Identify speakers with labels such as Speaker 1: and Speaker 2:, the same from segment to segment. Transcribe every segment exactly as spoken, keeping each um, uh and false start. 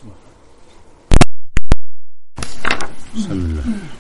Speaker 1: بسم الله.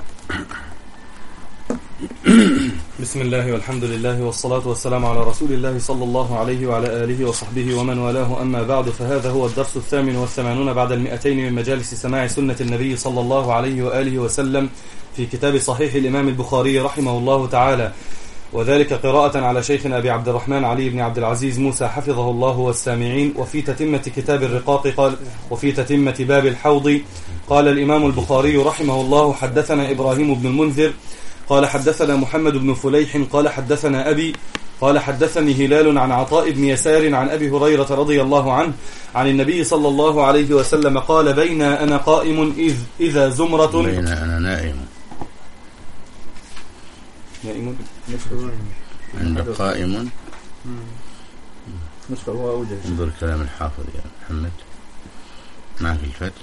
Speaker 2: بسم الله والحمد لله والصلاة والسلام على رسول الله صلى الله عليه وعلى آله وصحبه ومن والاه، أما بعد، فهذا هو الدرس الثامن والثمانون بعد المئتين من مجالس سماع سنة النبي صلى الله عليه وآله وسلم في كتاب صحيح الإمام البخاري رحمه الله تعالى، وذلك قراءة على شيخنا أبي عبد الرحمن علي بن عبد العزيز موسى حفظه الله والسامعين. وفي تتمة كتاب الرقاق قال وفي تتمة باب الحوض قال الإمام البخاري رحمه الله: حدثنا إبراهيم بن المنذر قال حدثنا محمد بن فليح قال حدثنا أبي قال حدثني هلال عن عطاء بن يسار عن أبي هريرة رضي الله عنه عن النبي صلى الله عليه وسلم قال: بين أنا قائم إذ إذا زمرة
Speaker 1: بين أنا نائم
Speaker 2: نائم
Speaker 1: عند قائم.
Speaker 3: نسخة هو أوجه.
Speaker 1: انظر كلام الحافظ يا محمد معك الفتح.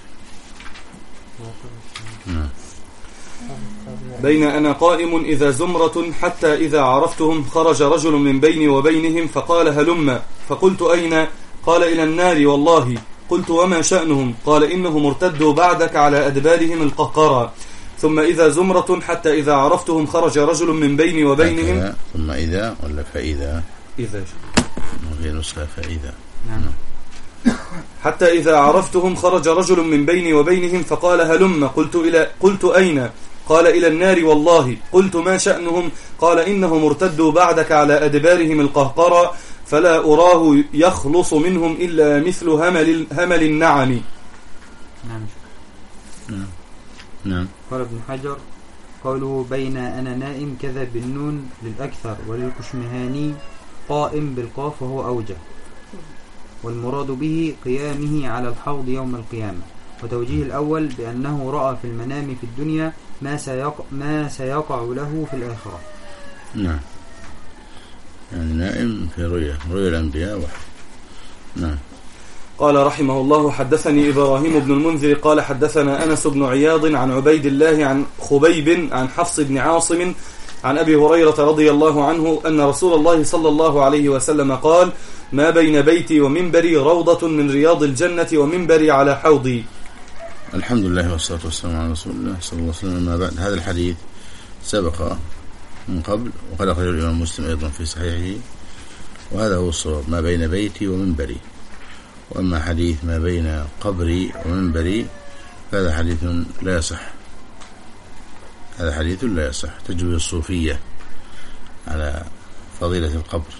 Speaker 1: نعم.
Speaker 2: بين أنا قائم إذا زمرة حتى إذا عرفتهم خرج رجل من بيني وبينهم فقال: هلم. فقلت: أين؟ قال: إلى النار والله. قلت: وما شأنهم؟ قال: إنهم ارتدوا بعدك على أدبارهم القهقرى. ثم إذا زمرة حتى إذا عرفتهم خرج رجل من بيني وبينهم.
Speaker 1: ثم إذا ولا فإذا؟
Speaker 2: إذا
Speaker 1: في نسخة فإذا.
Speaker 3: نعم.
Speaker 2: حتى إذا عرفتهم خرج رجل من بيني وبينهم فقال: هلم. قلت إلى قلت أين؟ قال: إلى النار والله. قلت: ما شأنهم؟ قال: إنهم ارتدوا بعدك على أدبارهم القهقرى، فلا أراه يخلص منهم إلا مثل همل همل النعم.
Speaker 3: نعم.
Speaker 1: نعم. نعم.
Speaker 3: قال ابن حجر: قوله بين أنا نائم كذا بالنون للأكثر، وللكشمهاني قائم بالقاف وهو أوجه، والمراد به قيامه على الحوض يوم القيامة. وتوجيه الأول بأنه رأى في المنام في الدنيا ما سيقع, ما سيقع له في الآخرة.
Speaker 1: نعم. يعني نائم في رؤيا رؤيا الأنبياء واحد. نعم.
Speaker 2: قال رحمه الله: حدثني إبراهيم بن المنذر قال حدثنا أنس بن عياض عن عبيد الله عن خبيب عن حفص بن عاصم عن أبي هريرة رضي الله عنه أن رسول الله صلى الله عليه وسلم قال: ما بين بيتي ومنبري روضة من رياض الجنة ومنبري على حوضي.
Speaker 1: الحمد لله والصلاة والسلام على رسول الله صلى الله عليه وسلم. ما بعد، هذا الحديث سبق من قبل وقد أخرجه الإمام مسلم أيضا في صحيحه، وهذا هو الصواب: ما بين بيتي ومنبري. وأما حديث ما بين قبري ومنبري فهذا حديث لا يصح، هذا حديث لا يصح. تجوي الصوفية على فضيلة القبر،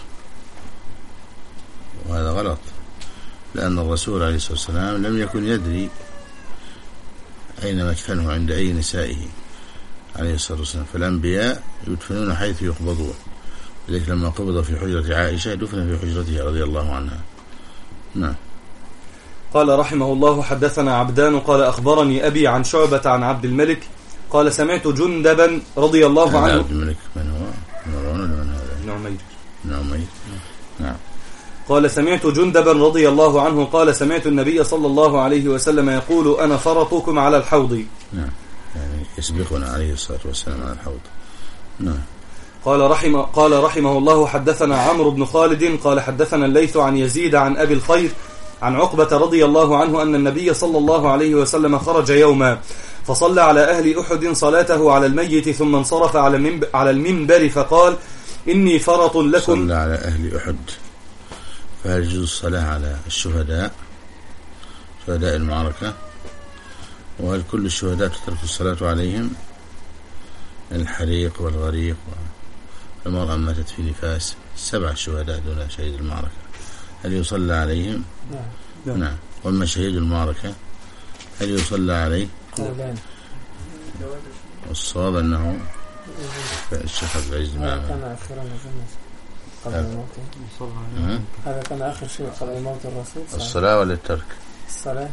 Speaker 1: وهذا غلط، لأن الرسول عليه الصلاة والسلام لم يكن يدري أين مدفنه عند أي نسائه عليه الصلاة والسلام، فالأنبياء يدفنون حيث يقبضون، لذلك لما قبض في حجرة عائشة دفن في حجرتها رضي الله عنها. نعم.
Speaker 2: قال رحمه الله: حدثنا عبدان قال أخبرني أبي عن شعبة عن عبد الملك قال سمعت جندبا رضي الله عنه.
Speaker 1: عبد الملك من هو؟ مروان ولا من هذا؟
Speaker 2: نعمير.
Speaker 1: نعمير. نعم.
Speaker 2: قال سمعت جندبا رضي الله عنه قال سمعت النبي صلى الله عليه وسلم يقول: أنا فرطكم على الحوض.
Speaker 1: نعم، يعني يسبقنا عليه الصلاة والسلام على الحوض. نعم.
Speaker 2: قال رحمه قال رحمه الله: حدثنا عمرو بن خالد قال حدثنا الليث عن يزيد عن أبي الخير عن عقبة رضي الله عنه أن النبي صلى الله عليه وسلم خرج يوما فصلى على أهل أحد صلاته على الميت، ثم انصرف على المنبر فقال: إني فرط لكم.
Speaker 1: صلى على أهل أحد، فهل يجوز الصلاة على الشهداء شهداء المعركة؟ وهل كل الشهداء تترك الصلاة عليهم؟ الحريق والغريق والمرأة ماتت في نفاس، سبع شهداء دون شهيد المعركة، هل يصلى عليهم؟
Speaker 2: نعم.
Speaker 1: نعم. وأما شهيد المعركة هل يصلى عليه؟
Speaker 4: قولان.
Speaker 1: والصواب أنه الشيخ عبد العزيز معه
Speaker 4: كان آخر قبل الموت. هذا كان آخر شيء قبل موت الرسول.
Speaker 1: الصلاة ولا الترك؟
Speaker 4: الصلاة.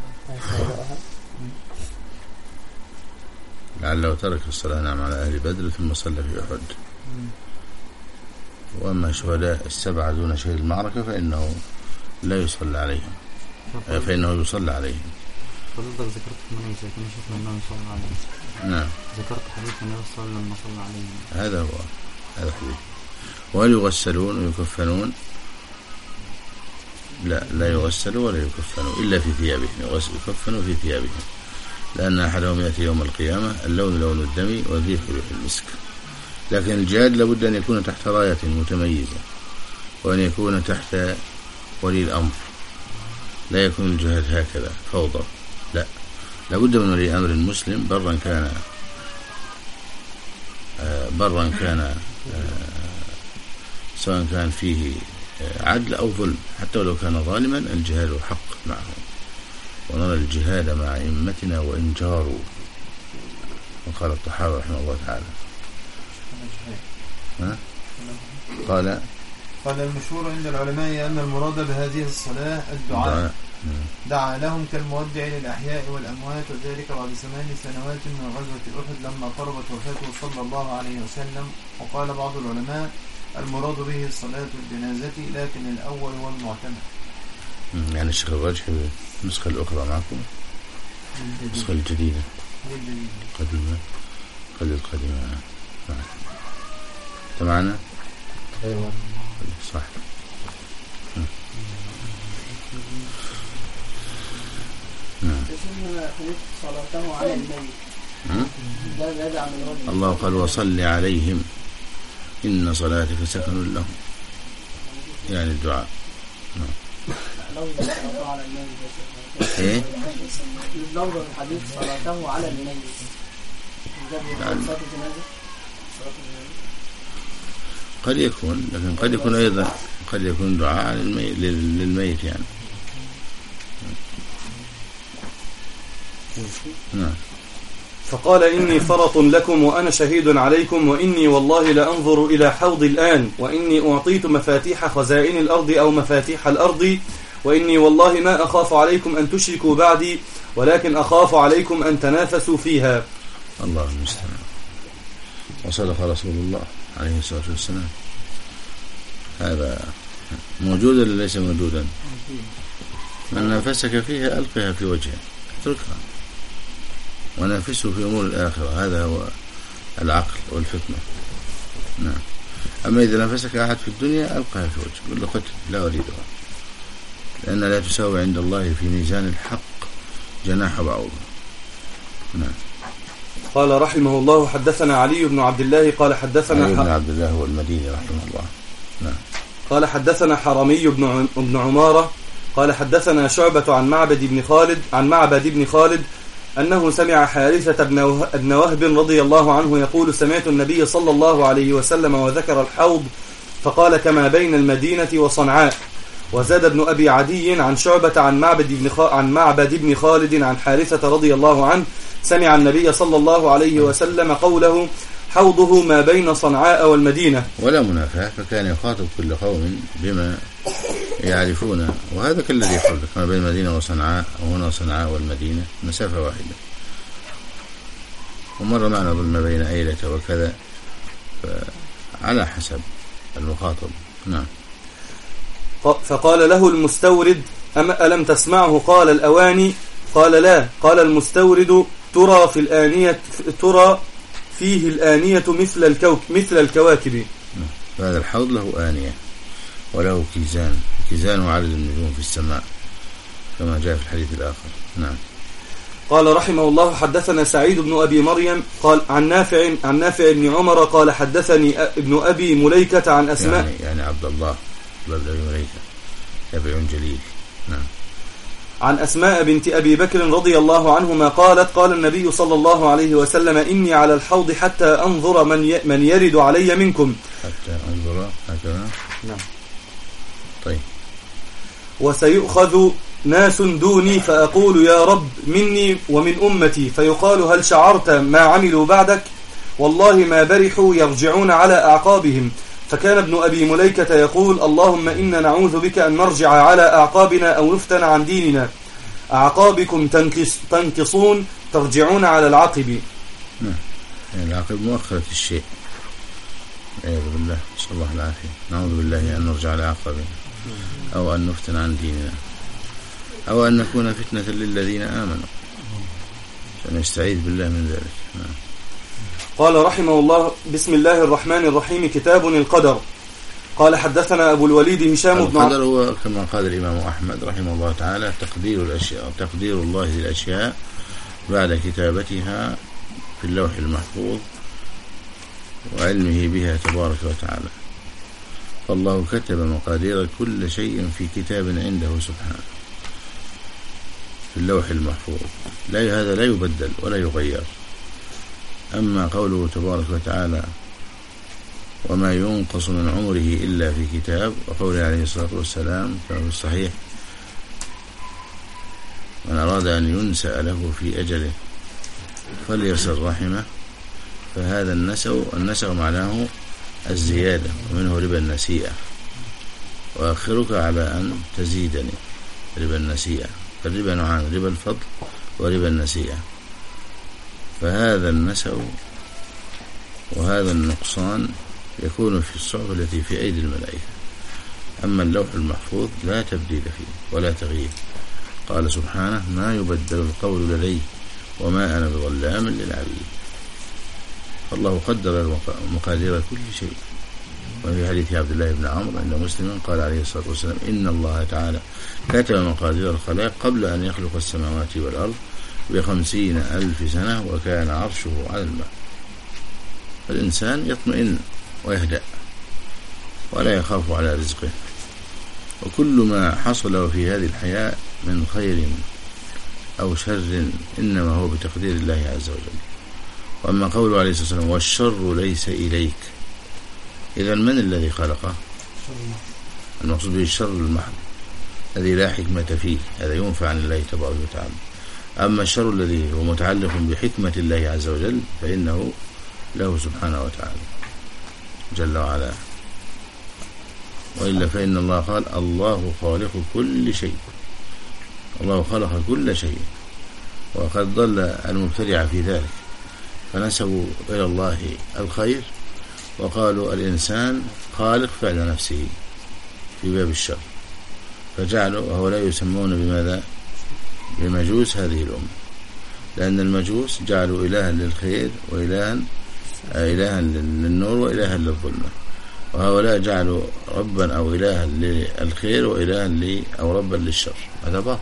Speaker 1: لعله ترك الصلاة نعم على أهل بدر ثم صلى في أحد. وأما شهداء السبعة دون شهيد المعركة فإنه لا يصلى عليهم، فإنه يصلى عليهم.
Speaker 3: فضلتك ذكرت من يسأل كما شفنا أنه يصلى عليهم.
Speaker 1: نعم.
Speaker 3: ذكرت حديث النبي صلى الله عليه وسلم لما صلى عليهم.
Speaker 1: هذا هو هذا حديث. وهل يغسلون ويكفنون؟ لا لا يغسل ولا يكفن إلا في ثيابهم، يكفن في ثيابهم، لأن أحدهم يأتي يوم القيامة اللون لون الدم والريح ريح المسك. لكن الجهاد لابد أن يكون تحت راية متميزة، وأن يكون تحت ولي الأمر، لا يكون الجهاد هكذا فوضى، لا، لابد من ولي أمر مسلم برا كان برا كان سواء كان فيه عدل أو ظلم، حتى ولو كان ظالما الجهاد حق معه. ونرى الجهاد مع أئمتنا وإن جاروا. وقال الطحاوي رحمه الله تعالى ها؟ قال
Speaker 5: قال المشهور عند العلماء أن المراد بهذه الصلاة الدعاء، دعا لهم كالمودع للأحياء والأموات، وذلك بعد ثمان سنوات من غزوة أحد لما قربت وفاته صلى الله عليه وسلم. وقال بعض العلماء المراد به الصلاة الجنازة، لكن الأول هو المعتمد.
Speaker 1: يعني الشيخ الراجح النسخة الأخرى معكم، النسخة الجديدة قديمة قد القديمة تمعنا.
Speaker 4: أيوة
Speaker 1: صح.
Speaker 6: صلاته على الميت.
Speaker 1: الله قال وصل عليهم إن صلاتك سكن لهم، يعني الدعاء. ايه
Speaker 6: لفظ الحديث صلاته على الميت يعني
Speaker 1: قد يكون، لكن قد يكون أيضا قد يكون دعاء للميت يعني. نعم.
Speaker 2: فقال إني فرط لكم وأنا شهيد عليكم، وإني والله لأنظر إلى حوض الآن، وإني أعطيت مفاتيح خزائن الأرض أو مفاتيح الأرض، وإني والله ما أخاف عليكم أن تشركوا بعدي، ولكن أخاف عليكم أن تنافسوا فيها.
Speaker 1: الله المستعان. وصدق رسول الله عليه الصلاة والسلام. هذا موجود ولا ليس موجودا؟ من نافسك فيها ألقها في وجهه، اتركها ونافسه في أمور الآخرة، هذا هو العقل والفطنة. نعم. أما إذا نافسك أحد في الدنيا ألقها في وجهه، قل له قتل لا أريدها، لأن لا تساوي عند الله في ميزان الحق جناح بعوضة. نعم.
Speaker 2: قال رحمه الله حدثنا علي بن عبد الله قال حدثنا
Speaker 1: علي بن عبد الله هو المديني رحمه الله. نعم.
Speaker 2: قال حدثنا حرمي بن بن عمارة قال حدثنا شعبة عن معبد بن خالد عن معبد بن خالد أنه سمع حارثة بن وهب رضي الله عنه يقول سمعت النبي صلى الله عليه وسلم وذكر الحوض فقال كما بين المدينة وصنعاء. وزاد ابن أبي عدي عن شعبة عن معبد بن خ... عن معبد بن خالد عن حارثة رضي الله عنه سمع النبي صلى الله عليه وسلم قوله حوضه ما بين صنعاء والمدينة.
Speaker 1: ولا منافاة، فكان يخاطب كل قوم بما يعرفون، وهذا كالذي يقول ما بين المدينة وصنعاء، وهنا صنعاء والمدينة مسافة واحدة. ومر معنا ظلم بين أيلة وكذا، على حسب المخاطب. نعم.
Speaker 2: فقال له المستورد أما ألم تسمعه؟ قال الأواني. قال لا. قال المستورد ترى في الآنية ترى فيه الآنية مثل الكوك مثل الكواكب.
Speaker 1: هذا الحوض له آنية وله كيزان، كيزان عدد النجوم في السماء كما جاء في الحديث الآخر. نعم.
Speaker 2: قال رحمه الله حدثنا سعيد بن أبي مريم قال عن نافع عن نافع بن عمر قال حدثني ابن أبي مليكة عن أسماء
Speaker 1: يعني, يعني عبد الله بن أبي مليكة تابع جليل. نعم.
Speaker 2: عن أسماء بنت أبي بكر رضي الله عنهما قالت قال النبي صلى الله عليه وسلم إني على الحوض حتى أنظر من من يرد علي منكم.
Speaker 1: حتى أنظر هكذا.
Speaker 2: نعم.
Speaker 1: طيب.
Speaker 2: وسيؤخذ ناس دوني فأقول يا رب مني ومن أمتي، فيقال هل شعرت ما عملوا بعدك؟ والله ما برحوا يرجعون على أعقابهم. فكان ابن أبي مليكة يقول اللهم إنا نعوذ بك أن نرجع على أعقابنا أو نفتن عن ديننا. أعقابكم تنكص تنكصون ترجعون على العقب.
Speaker 1: نعم. يعني العقب مؤخرة الشيء. أعوذ بالله، نسأل الله العافية. نعوذ بالله أن نرجع على أعقابنا أو أن نفتن عن ديننا أو أن نكون فتنة للذين آمنوا، فنستعيذ بالله من ذلك. نعم.
Speaker 2: قال رحمه الله بسم الله الرحمن الرحيم. كتاب القدر. قال حدثنا أبو الوليد هشام بن
Speaker 1: القدر هو كما قال الإمام أحمد رحمه الله تعالى تقدير الأشياء تقدير الله للأشياء بعد كتابتها في اللوح المحفوظ وعلمه بها تبارك وتعالى. فالله كتب مقادير كل شيء في كتاب عنده سبحانه في اللوح المحفوظ، لا هذا لا يبدل ولا يغير. أما قوله تبارك وتعالى وما ينقص من عمره إلا في كتاب، وقوله عليه الصلاة والسلام كما في الصحيح من أراد أن ينسأ له في أجله فليصل رحمه، فهذا النسأ النسأ معناه الزيادة، ومنه ربا النسيئة، وآخرك على أن تزيدني ربا النسيئة. فالربا نوعان، ربا الفضل وربا النسيئة. فهذا النسأ وهذا النقصان يكون في الصحف التي في أيدي الملائكة. أما اللوح المحفوظ لا تبديل فيه ولا تغيير. قال سبحانه ما يبدل القول لدي وما أنا بظلام للعبيد. فالله قدر مقادير كل شيء. وفي حديث عبد الله بن عمرو عند مسلم قال عليه الصلاة والسلام إن الله تعالى كتب مقادير الخلائق قبل أن يخلق السماوات والأرض بخمسين ألف سنة وكان عرشه على الماء. فالإنسان يطمئن ويهدأ ولا يخاف على رزقه، وكل ما حصل في هذه الحياة من خير أو شر إنما هو بتقدير الله عز وجل. وأما قوله عليه الصلاة والسلام والشر ليس إليك، إذا من الذي خلقه؟ المقصود به الشر المحض الذي لا حكمة فيه، هذا ينفع عن الله تبارك وتعالى. أما الشر الذي هو متعلق بحكمة الله عز وجل فإنه له سبحانه وتعالى جل وعلا. وإلا فإن الله قال الله خالق كل شيء، الله خلق كل شيء، وقد ضل المبتدع في ذلك فنسبوا إلى الله الخير وقالوا الإنسان خالق فعل نفسه في باب الشر، فجعلوا وهؤلاء يسمون بماذا؟ بمجوس هذه الأمة، لأن المجوس جعلوا إلها للخير وإلها إلها للنور وإلها للظلمة، وهؤلاء جعلوا ربا أو إلها للخير وإلها أو ربا للشر. هذا باطل.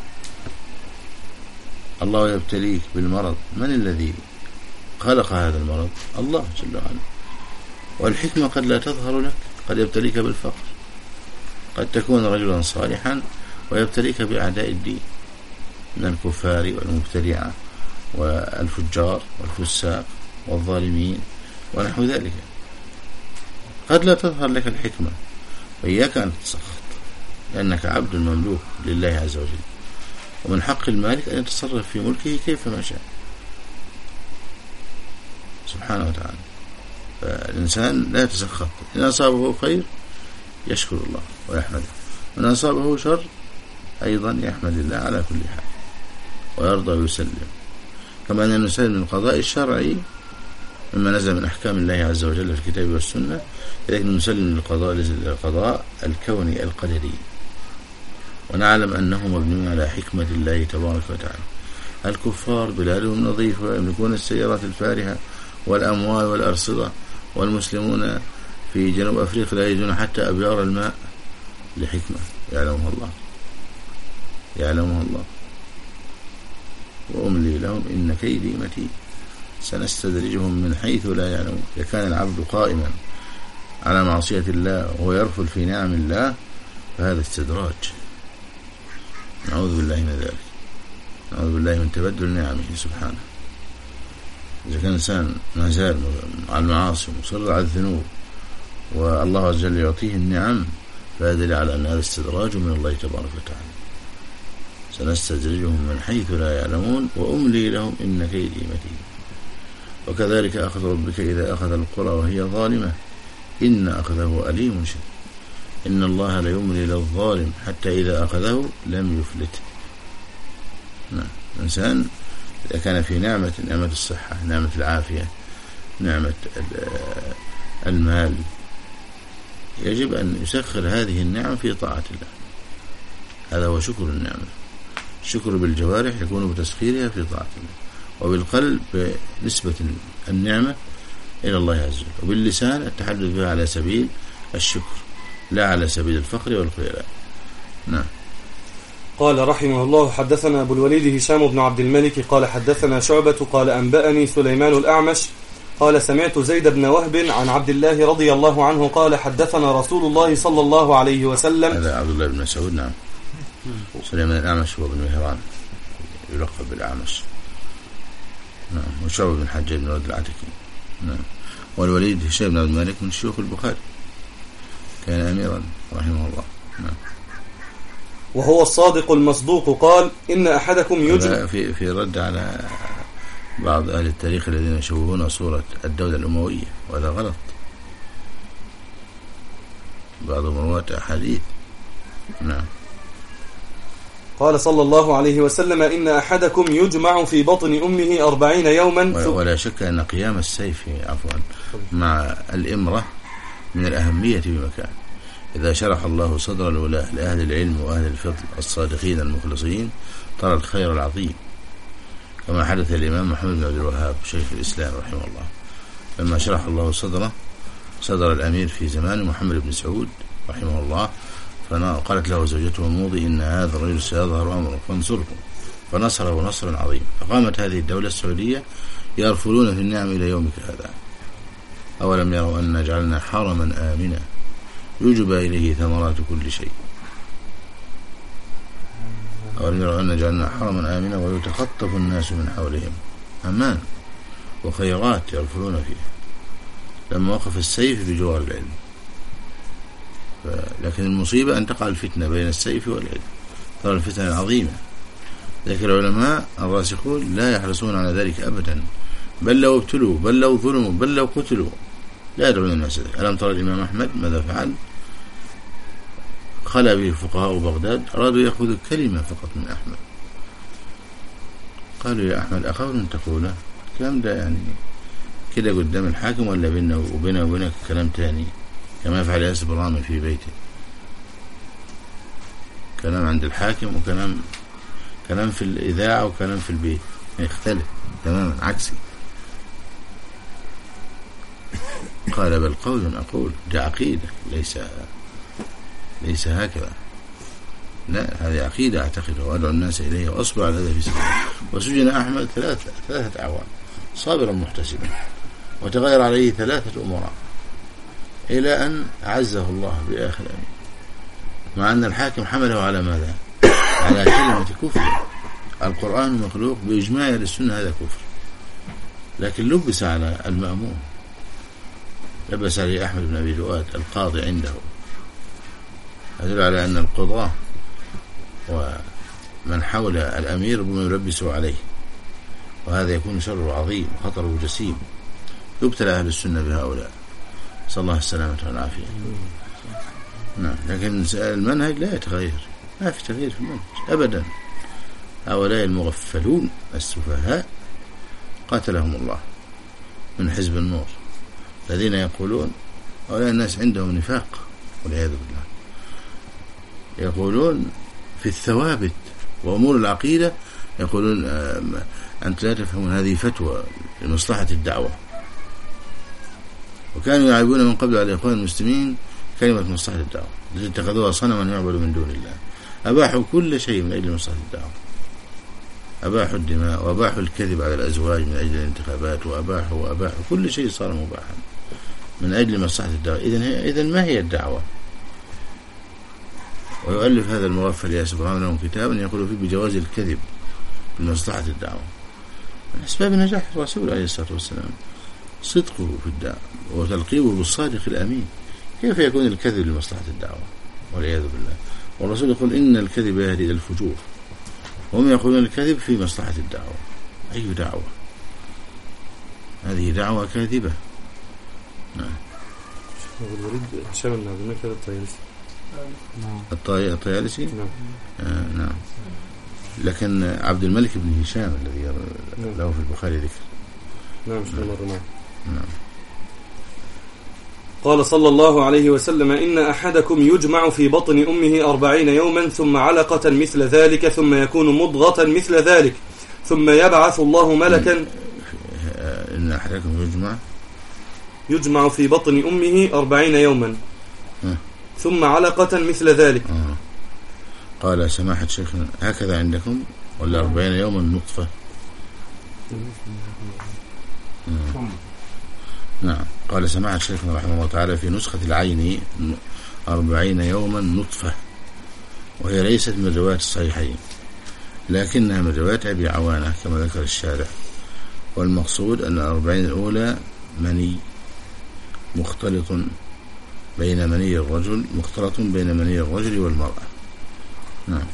Speaker 1: الله يبتليك بالمرض، من الذي خلق هذا المرض؟ الله جل وعلا. والحكمة قد لا تظهر لك، قد يبتليك بالفقر، قد تكون رجلا صالحا ويبتليك بأعداء الدين من الكفار والمبتدعة والفجار والفساق والظالمين ونحو ذلك. قد لا تظهر لك الحكمة، وإياك أن تتسخط لأنك عبد مملوك لله عز وجل، ومن حق المالك أن يتصرف في ملكه كيف ما شاء سبحانه وتعالى. فالإنسان لا يتسخط، إن أصابه خير يشكر الله ويحمده، وإن أصابه شر أيضا يحمد الله على كل حال ويرضى ويسلم، كما أن نسلم من القضاء الشرعي مما نزل من أحكام الله عز وجل في الكتاب والسنة، لكن نسلم للقضاء للقضاء الكوني القدري، ونعلم أنه مبني على حكمة الله تبارك وتعالى. الكفار بلادهم نظيفة ويملكون السيارات الفارهة والأموال والأرصدة، والمسلمون في جنوب أفريقيا لا يجدون حتى أبيار الماء لحكمة يعلمها الله يعلمها الله وأملي لهم إن كيدي متين سنستدرجهم من حيث لا يعلمون. إذا كان العبد قائما على معصية الله ويرفض في نعم الله فهذا استدراج، نعوذ بالله من ذلك، نعوذ بالله من تبدل نعمه سبحانه. إذا كان إنسان ما زال على المعاصي مصر على الذنوب والله عز وجل يعطيه النعم فهذا دليل على أن هذا استدراج من الله تبارك وتعالى. سنستدرجهم من حيث لا يعلمون وأملي لهم إن كيدي متين. وكذلك أخذ ربك إذا أخذ القرى وهي ظالمة إن أخذه أليم شديد إن الله لا يملي للظالم حتى إذا أخذه لم يفلته. نعم. الإنسان إذا كان في نعمة نعمة الصحة، نعمة العافية، نعمة المال، يجب أن يسخر هذه النعم في طاعة الله. هذا هو شكر النعمة. الشكر بالجوارح يكون بتسخيرها في طاعة الله، وبالقلب بنسبة النعمة إلى الله عز وجل، وباللسان التحدث بها على سبيل الشكر. لا على سبيل الفقر والخيلاء. نعم.
Speaker 2: قال رحمه الله: حدثنا أبو الوليد هشام بن عبد الملك قال حدثنا شعبة قال أنبأني سليمان الأعمش قال سمعت زيد بن وهب عن عبد الله رضي الله عنه قال حدثنا رسول الله صلى الله عليه وسلم.
Speaker 1: هذا عبد الله بن مسعود. نعم. سليمان الأعمش هو بن مهران يلقب بالأعمش. نعم. وشعبة بن حجاج بن رد العتكي. نعم. والوليد هشام بن عبد الملك من شيوخ البخاري، كان أميرا رحمه الله. نعم.
Speaker 2: وهو الصادق المصدوق قال إن أحدكم يجمع
Speaker 1: في في رد على بعض أهل التاريخ الذين يشوهون صورة الدولة الأموية، وهذا غلط. بعض مروات أحاديث. نعم.
Speaker 2: قال صلى الله عليه وسلم إن أحدكم يجمع في بطن أمه أربعين يوما.
Speaker 1: ولا شك أن قيام السيف عفوا مع الإمرة من الأهمية بمكان. إذا شرح الله صدر الولاة لأهل العلم وأهل الفضل الصادقين المخلصين ترى الخير العظيم، كما حدث الإمام محمد بن عبد الوهاب شيخ الإسلام رحمه الله لما شرح الله صدره صدر الأمير في زمان محمد بن سعود رحمه الله، فقالت له زوجته موضي إن هذا الرجل سيظهر أمره فانصره، فنصره نصرا عظيما. فقامت هذه الدولة السعودية يرفلون في النعم إلى يومك هذا. أولم يروا أن جعلنا حرما آمنا يجبى إليه ثمرات كل شيء. أولم يروا أن جعلنا حرما آمنا ويتخطف الناس من حولهم. أمان وخيرات يرفلون فيه. لما وقف السيف بجوار العلم، لكن المصيبة أن تقع الفتنة بين السيف والعلم، ترى الفتنة العظيمة. لكن العلماء الراسخون لا يحرصون على ذلك أبدا، بل لو ابتلوا بل لو ظلموا بل لو قتلوا لا يدعون الناس. ألم ترى الإمام أحمد ماذا فعل؟ خلى به فقهاء بغداد، أرادوا يأخذوا كلمة فقط من أحمد. قالوا يا أحمد أخاف أن تقوله الكلام ده يعني كده قدام الحاكم، ولا بيننا وبينه وبينك كلام تاني كما يفعل ياسر برامي في بيته، كلام عند الحاكم وكلام كلام في الإذاعة وكلام في البيت يختلف تماما عكسي. قال بل قول أقول دي عقيدة، ليس ليس هكذا، لا هذه عقيدة أعتقدها وأدعو الناس إليها وأصبر على هذا في سبيل. وسجن أحمد ثلاثة ثلاثة أعوام صابرا محتسبا، وتغير عليه ثلاثة أمراء إلى أن عزه الله بآخر أمين، مع أن الحاكم حمله على ماذا؟ على كلمة كفر. القرآن مخلوق بإجماع للسنة، هذا كفر، لكن لبس على المأمون، لبس عليه أحمد بن أبي دؤاد القاضي عنده. يدل على أن القضاة ومن حول الأمير بما يلبسوا عليه، وهذا يكون شره عظيم وخطره جسيم. يبتلى أهل السنة بهؤلاء، صلى الله السلامة والعافية. نعم. لكن المنهج لا يتغير، ما في تغيير في المنهج أبدا. هؤلاء المغفلون السفهاء قاتلهم الله من حزب النور الذين يقولون هؤلاء الناس عندهم نفاق والعياذ بالله، يقولون في الثوابت وأمور العقيدة، يقولون أنت لا تفهمون هذه فتوى لمصلحة الدعوة. وكانوا يعيبون من قبل على الإخوان المسلمين كلمة مصلحة الدعوة التي اتخذوها صنما يعبد من دون الله. أباحوا كل شيء من أجل مصلحة الدعوة، أباحوا الدماء وأباحوا الكذب على الأزواج من أجل الانتخابات، وأباحوا وأباحوا كل شيء صار مباحا من أجل مصلحة الدعوة. إذن إذن ما هي الدعوة؟ ويؤلف هذا المغفل ياسر برهام لهم كتابا يقول فيه بجواز الكذب بمصلحة الدعوة. من أسباب نجاح الرسول عليه الصلاة والسلام صدقه في الدعوة وتلقيبه بالصادق الأمين. كيف يكون الكذب لمصلحة الدعوة والعياذ بالله؟ والرسول يقول إن الكذب يهدي إلى الفجور، وهم يقولون الكذب في مصلحة الدعوة. أي دعوة؟ هذه دعوة كاذبة. نعم.
Speaker 2: الوليد هشام بن عبد الملك الطيالسي.
Speaker 1: الطي... الطيالسي
Speaker 2: نعم.
Speaker 1: آه نعم. لكن عبد الملك بن هشام الذي له في البخاري ذكر.
Speaker 2: نعم مش مرة معه.
Speaker 1: نعم.
Speaker 2: قال صلى الله عليه وسلم إن أحدكم يجمع في بطن أمه أربعين يوما ثم علقة مثل ذلك ثم يكون مضغة مثل ذلك ثم يبعث الله ملكا.
Speaker 1: إن أحدكم يجمع
Speaker 2: يجمع في بطن أمه أربعين يوما ثم علقة مثل ذلك.
Speaker 1: آه. قال سماحة شيخنا هكذا عندكم ولا أربعين يوما نطفة؟ نعم. قال سماحة شيخنا رحمه الله تعالى في نسخة العين أربعين يوما نطفة، وهي ليست من رواية الصحيحين لكنها من رواية أبي عوانة كما ذكر الشارع، والمقصود أن الأربعين الأولى مني مختلط بين مني الرجل مختلط بين مني الرجل والمرأة. نعم.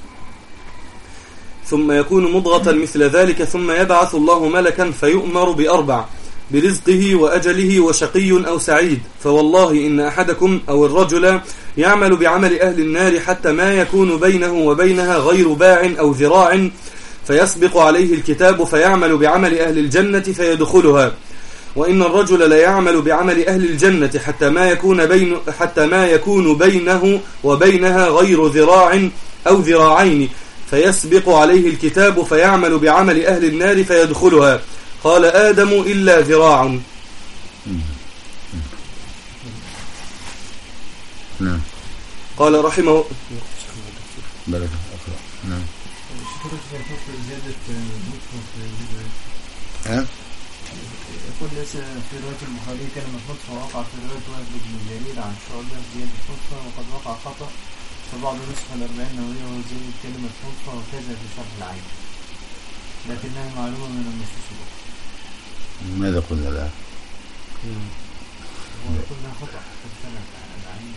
Speaker 2: ثم يكون مضغة مثل ذلك، ثم يبعث الله ملكا فيؤمر بأربع: برزقه وأجله وشقي أو سعيد، فوالله إن أحدكم أو الرجل يعمل بعمل أهل النار حتى ما يكون بينه وبينها غير باع أو ذراع، فيسبق عليه الكتاب فيعمل بعمل أهل الجنة فيدخلها، وإن الرجل لا يعمل بعمل أهل الجنة حتى ما يكون بين حتى ما يكون بينه وبينها غير ذراع أو ذراعين، فيسبق عليه الكتاب فيعمل بعمل أهل النار فيدخلها. قال آدم إلا ذراع.
Speaker 1: نعم.
Speaker 2: قال رحمه
Speaker 1: بركة. نعم. ها؟
Speaker 5: يقول ليس في رواية البخاري كلمة نطفة، وقع في رواية وهب بن جرير عن شعبة زيادة نطفة، وقد وقع خطأ فبعض نسخ الأربعين نووية وزيادة كلمة نطفة وكذا في شرح العين، لكنها معلومة من النصوص الأخرى.
Speaker 1: ماذا قلنا الآن؟
Speaker 5: قلنا خطأ في سنة العين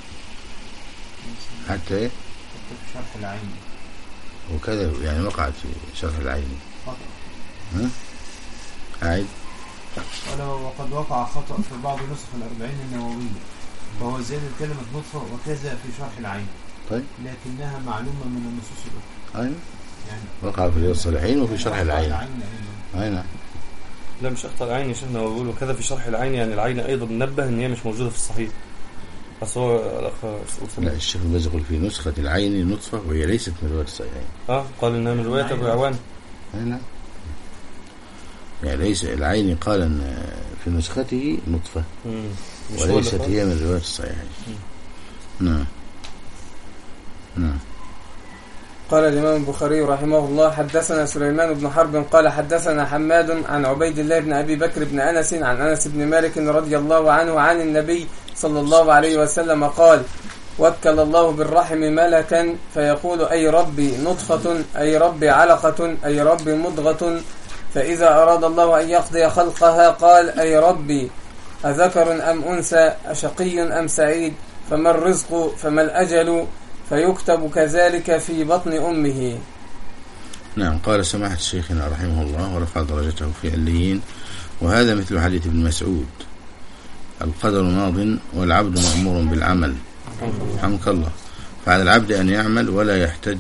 Speaker 1: حتى إيه؟
Speaker 5: حتى في شرح العين
Speaker 1: وكذا، يعني وقعت في شرح العين
Speaker 5: خطأ.
Speaker 1: ها؟ أعيد.
Speaker 5: وقد وقع خطأ في بعض نسخ الأربعين النووية فهو زيادة كلمة نطفة وكذا في شرح العين،
Speaker 1: طيب،
Speaker 5: لكنها معلومة من النصوص الأخرى.
Speaker 1: أيوة.
Speaker 5: يعني
Speaker 1: وقع في رياض الصالحين وفي شرح العين. أي نعم.
Speaker 2: لا مش أخطأ العين يا شيخنا، ويقولوا كذا في شرح العين، يعني العين أيضا منبه إن هي مش موجودة في الصحيح. بس هو الأخ
Speaker 1: لا، الشيخ الباز يقول في نسخة العين نطفة وهي ليست من رواية الصحيحين.
Speaker 2: آه قال إنها من رواية أبي عوان.
Speaker 1: أي نعم. يعني ليس العين قال إن في نسخته نطفة وليست هي من رواية الصحيحين. نعم. نعم.
Speaker 4: قال الإمام البخاري رحمه الله: حدثنا سليمان بن حرب قال حدثنا حماد عن عبيد الله بن أبي بكر بن أنس عن أنس بن مالك رضي الله عنه عن النبي صلى الله عليه وسلم قال: وكل الله بالرحم ملكا فيقول: أي ربي نطفة، أي ربي علقة، أي ربي مضغة، فإذا أراد الله أن يقضي خلقها قال: أي ربي أذكر أم أنثى، أشقي أم سعيد، فما الرزق، فما الأجل، فيكتب كذلك في بطن أمه.
Speaker 1: نعم. قال سماحة شيخنا رحمه الله ورفع درجته في عليين، وهذا مثل حديث ابن مسعود: القدر ماض والعبد مأمور بالعمل. رحمك الله. فعلى العبد أن يعمل ولا يحتج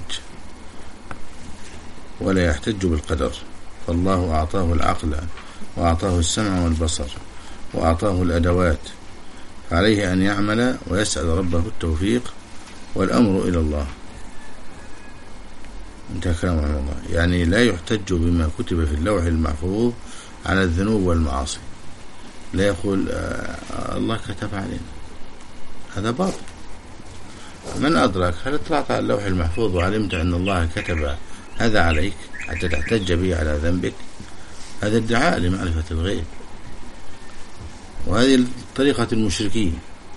Speaker 1: ولا يحتج بالقدر، فالله أعطاه العقل وأعطاه السمع والبصر وأعطاه الأدوات، فعليه أن يعمل ويسأل ربه التوفيق، والأمر إلى الله. انتهى كلام رحمه الله. يعني لا يحتج بما كتب في اللوح المحفوظ على الذنوب والمعاصي، لا يقول آه الله كتب علينا، هذا باطل. من أدرك؟ هل اطلعت على اللوح المحفوظ وعلمت أن الله كتب هذا عليك حتى تحتج به على ذنبك؟ هذا ادعاء لمعرفة الغيب، وهذه طريقة المشركين.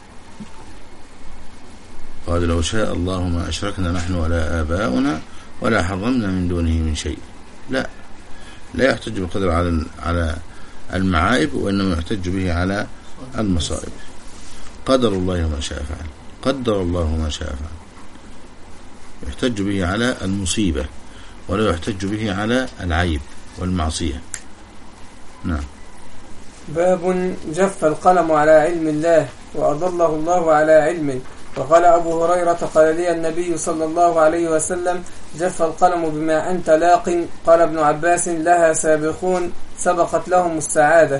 Speaker 1: قال: لو شاء الله ما أشركنا نحن ولا آباؤنا ولا حرمنا من دونه من شيء. لا لا يحتج بالقدر على على المعائب، وإنما يحتج به على المصائب. قدر الله ما شاء فعل، قدر الله ما شاء فعل. يحتج به على المصيبة ولا يحتج به على العيب والمعصية. نعم.
Speaker 4: باب جف القلم على علم الله وأضله الله على علمه. وقال أبو هريرة: قال لي النبي صلى الله عليه وسلم: جف القلم بما أنت لاق. قال ابن عباس: لها سابقون سبقت لهم السعادة.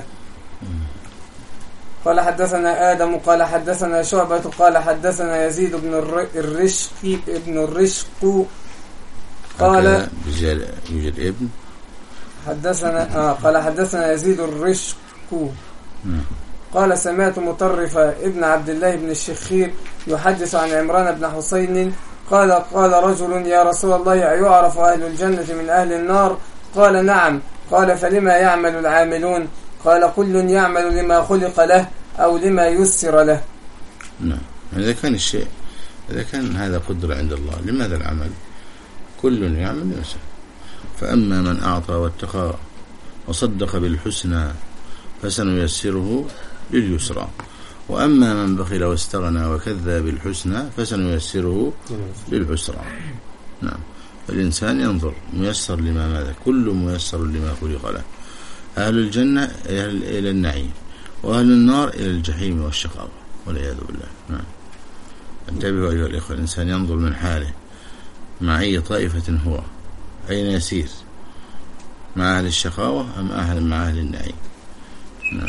Speaker 4: قال حدثنا آدم قال حدثنا شعبة قال حدثنا يزيد بن الرشق ابن الرشق قال
Speaker 1: يوجد ابن
Speaker 4: حدثنا آه قال حدثنا يزيد الرشق قال: سمعت مطرف ابن عبد الله بن الشخير يحدث عن عمران بن حسين قال قال رجل يا رسول الله أيعرف أهل الجنة من أهل النار؟ قال نعم. قال فلما يعمل العاملون؟ قال كل يعمل لما خلق له أو لما يسر له.
Speaker 1: نعم. إذا كان الشيء إذا كان هذا قدر عند الله لماذا العمل؟ كل يعمل يسر. فأما من أعطى واتقى وصدق بالحسنى فسنيسره لليسرى، وأما من بخل واستغنى وكذب بالحسنى فسنيسره للعسرى. نعم. الإنسان ينظر ميسر لما ماذا، كل ميسر لما خلق له. أهل الجنة إلى النعيم، وأهل النار إلى الجحيم والشقاوة والعياذ بالله. نعم. انتبهوا أيها الإخوة، الإنسان ينظر من حاله مع أي طائفة هو، أين يسير، مع أهل الشقاوة أم أهل مع أهل النعيم. نعم.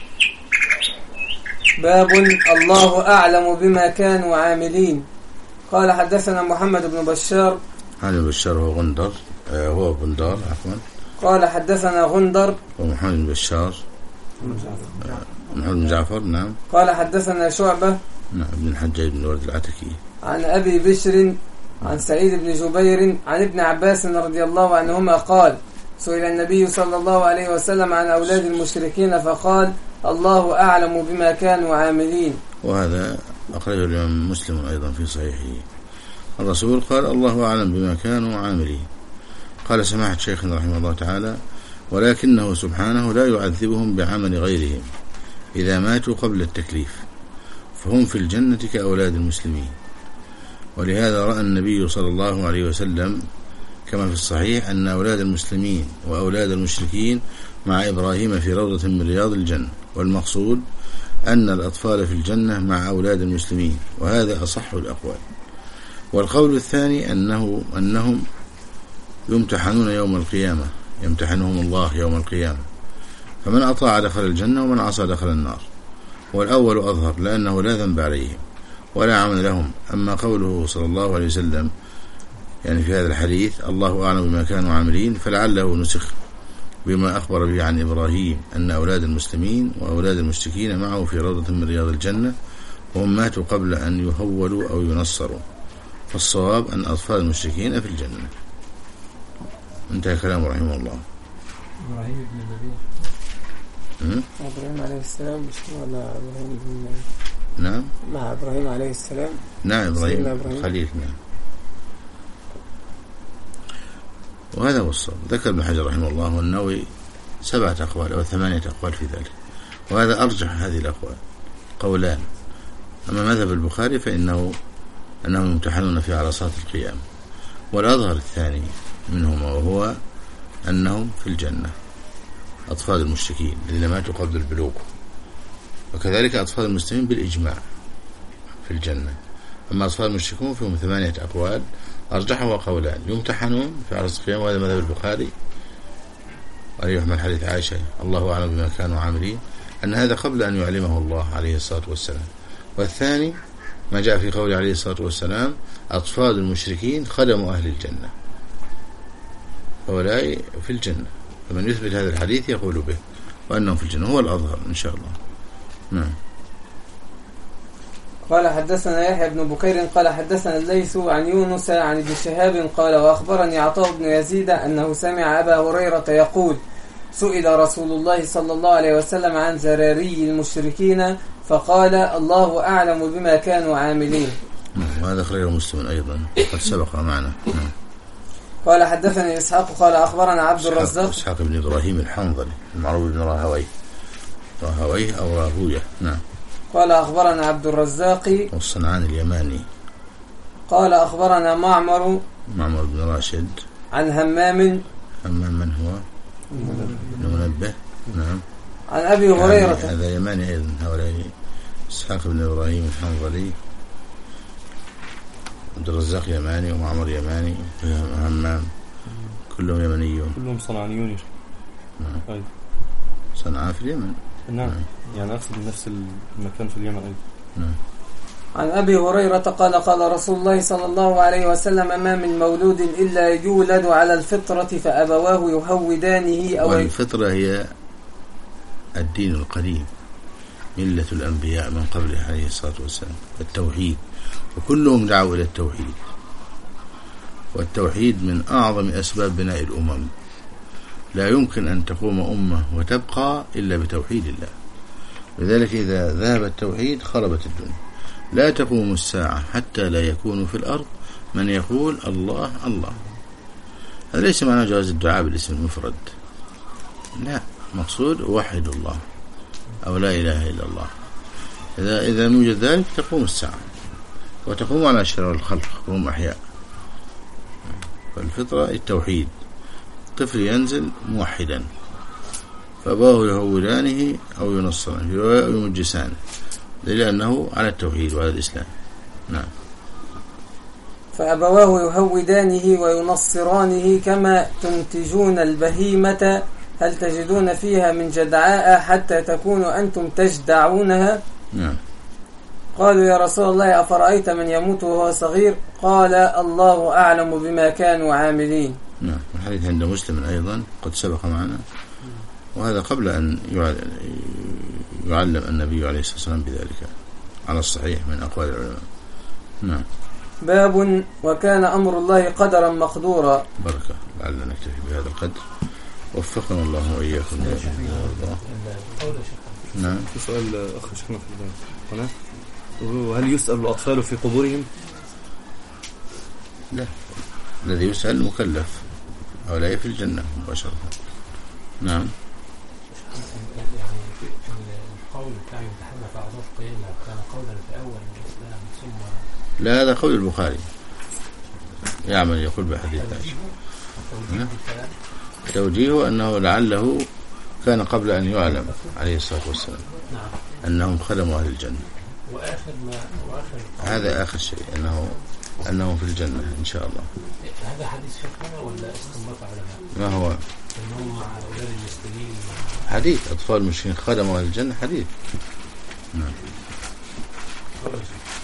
Speaker 4: باب الله أعلم بما كانوا عاملين. قال حدثنا محمد بن بشار.
Speaker 1: هذا بشار هو غندر آه هو بندار عفوا.
Speaker 4: قال حدثنا غندر
Speaker 1: ومحمد بن بشار آه محمد بن جعفر. نعم.
Speaker 4: قال حدثنا شعبة
Speaker 1: نعم ابن الحجاج بن الورد العتكي
Speaker 4: عن أبي بشر عن سعيد بن جبير عن ابن عباس رضي الله عنهما قال سئل النبي صلى الله عليه وسلم عن أولاد المشركين فقال الله أعلم بما كانوا عاملين.
Speaker 1: وهذا أخرجه الإمام مسلم أيضا في صحيحه. الرسول قال الله أعلم بما كانوا عاملين. قال سماحة شيخنا رحمه الله تعالى ولكنه سبحانه لا يعذبهم بعمل غيرهم إذا ماتوا قبل التكليف، فهم في الجنة كأولاد المسلمين. ولهذا رأى النبي صلى الله عليه وسلم كما في الصحيح أن أولاد المسلمين وأولاد المشركين مع إبراهيم في روضة من رياض الجنة، والمقصود أن الأطفال في الجنة مع أولاد المسلمين، وهذا أصح الأقوال. والقول الثاني أنه أنهم يمتحنون يوم القيامة، يمتحنهم الله يوم القيامة، فمن أطاع دخل الجنة ومن عصى دخل النار. والأول أظهر لأنه لا ذنب عليهم ولا عمل لهم. أما قوله صلى الله عليه وسلم يعني في هذا الحديث الله أعلم بما كانوا عاملين، فلعله نسخ بما أخبر به عن إبراهيم أن أولاد المسلمين وأولاد المشركين معه في روضة من رياض الجنة وهم ماتوا قبل أن يهولوا أو ينصروا، فالصواب أن أطفال المشركين في الجنة. انتهى كلامه رحمه الله.
Speaker 5: إبراهيم بن النبي
Speaker 4: إبراهيم عليه السلام مش ولا إبراهيم بن النبي؟
Speaker 1: نعم
Speaker 4: مع إبراهيم عليه السلام.
Speaker 1: نعم إبراهيم خليل. نعم. وهذا هو الصواب. ذكر ابن حجر رحمه الله والنووي سبعة أقوال أو ثمانية أقوال في ذلك، وهذا أرجح هذه الأقوال قولان. أما مذهب البخاري فإنه أنهم يمتحنون في عرصات القيامة، والأظهر الثاني منهما وهو أنهم في الجنة أطفال المشركين الذين ماتوا قبل البلوغ، وكذلك أطفال المسلمين بالإجماع في الجنة. أما أطفال المشركون فيهم ثمانية أقوال أرجحها قولان، يمتحنون في عرص القيامة وهذا مذهب البخاري وعليه يحمل حديث عائشة الله أعلم بما كانوا عاملين، أن هذا قبل أن يعلمه الله عليه الصلاة والسلام. والثاني ما جاء في قوله عليه الصلاة والسلام أطفال المشركين خدموا أهل الجنة، هؤلاء في الجنة، فمن يثبت هذا الحديث يقول به وأنهم في الجنة هو الأظهر إن شاء الله. نعم.
Speaker 4: قال حدثنا يحيى بن بكير قال حدثنا الليث عن يونس عن ابن شهاب قال وأخبرني عطاء بن يزيد أنه سمع أبا هريرة يقول سئل رسول الله صلى الله عليه وسلم عن زراري المشركين فقال الله أعلم بما كانوا عاملين.
Speaker 1: وهذا خرجه مسلم أيضا قد سبق معنا.
Speaker 4: قال حدثني إسحاق قال أخبرنا عبد الرزاق
Speaker 1: إسحاق بن إبراهيم الحنظلي المعروف بن راهويه راهويه أو راهويه. نعم.
Speaker 4: قال أخبرنا عبد الرزاق
Speaker 1: والصنعاني اليماني.
Speaker 4: قال أخبرنا معمر
Speaker 1: معمر بن راشد
Speaker 4: عن همام.
Speaker 1: همام من هو؟ المنبه. نعم.
Speaker 4: عن أبي هريرة.
Speaker 1: هذا يماني أيضا هؤلاء إسحاق بن إبراهيم الحنظلي عبد الرزاق يماني ومعمر يماني وهمام كلهم يمنيون
Speaker 2: كلهم صنعانيون.
Speaker 1: نعم.
Speaker 2: أيضا
Speaker 1: صنعاء في اليمن.
Speaker 2: نعم. نعم. يعني أقصد نفس المكان في اليمن أيضا.
Speaker 1: نعم.
Speaker 4: عن أبي هريرة قال قال رسول الله صلى الله عليه وسلم ما من مولود إلا يولد على الفطرة فأبواه يهودانه أو
Speaker 1: والفطرة هي الدين القديم ملة الأنبياء من قبله عليه الصلاة والسلام، التوحيد، وكلهم دعوا إلى التوحيد، والتوحيد من أعظم أسباب بناء الأمم. لا يمكن أن تقوم أمة وتبقى إلا بتوحيد الله، لذلك إذا ذهب التوحيد خربت الدنيا. لا تقوم الساعة حتى لا يكون في الأرض من يقول الله الله. هذا ليس معنى جواز الدعاء بالاسم المفرد، لا، مقصود وحد الله أو لا إله إلا الله. إذا إذا يوجد ذلك تقوم الساعة، وتقوم على شرار الخلق، هم أحياء. فالفطرة التوحيد. طفل ينزل موحدا، فأباه يهودانه أو ينصرانه أو يمجسانه، لأنه على التوحيد وعلى الإسلام. نعم.
Speaker 4: فأبواه يهودانه وينصرانه كما تنتجون البهيمة هل تجدون فيها من جدعاء حتى تكونوا أنتم تجدعونها؟
Speaker 1: نعم.
Speaker 4: قالوا يا رسول الله أفرأيت من يموت وهو صغير؟ قال الله أعلم بما كانوا عاملين.
Speaker 1: نعم. الحديث عند مسلم أيضا قد سبق معنا، وهذا قبل أن يعلم النبي عليه الصلاة والسلام بذلك على الصحيح من أقوال العلماء. نعم.
Speaker 4: باب وكان أمر الله قدرا مقدورا.
Speaker 1: بركة. لعلنا نكتفي بهذا القدر، وفقنا الله وإياكم. نعم.
Speaker 2: في سؤال أخ شيخنا في القناة، وهل يسأل الأطفال في قبورهم؟
Speaker 1: لا، الذي يسأل مكلف، هؤلاء في الجنة مباشرة. نعم.
Speaker 7: القول بتاع يتحنى في أعراف قيامة كان قولا في أول الإسلام ثم
Speaker 1: لا، هذا قول البخاري، يعمل يقول بحديث عائشة. توجيهه أنه لعله كان قبل أن يعلم عليه الصلاة والسلام أنهم خدموا أهل الجنة،
Speaker 7: وآخر ما وآخر
Speaker 1: هذا آخر شيء أنه أنهم في الجنة إن شاء الله.
Speaker 7: هذا حديث شيخنا ولا استنباط علماء؟
Speaker 1: ما هو؟
Speaker 7: أنهم مع أولاد المسلمين
Speaker 1: حديث أطفال المشركين خدموا أهل الجنة، حديث. نعم.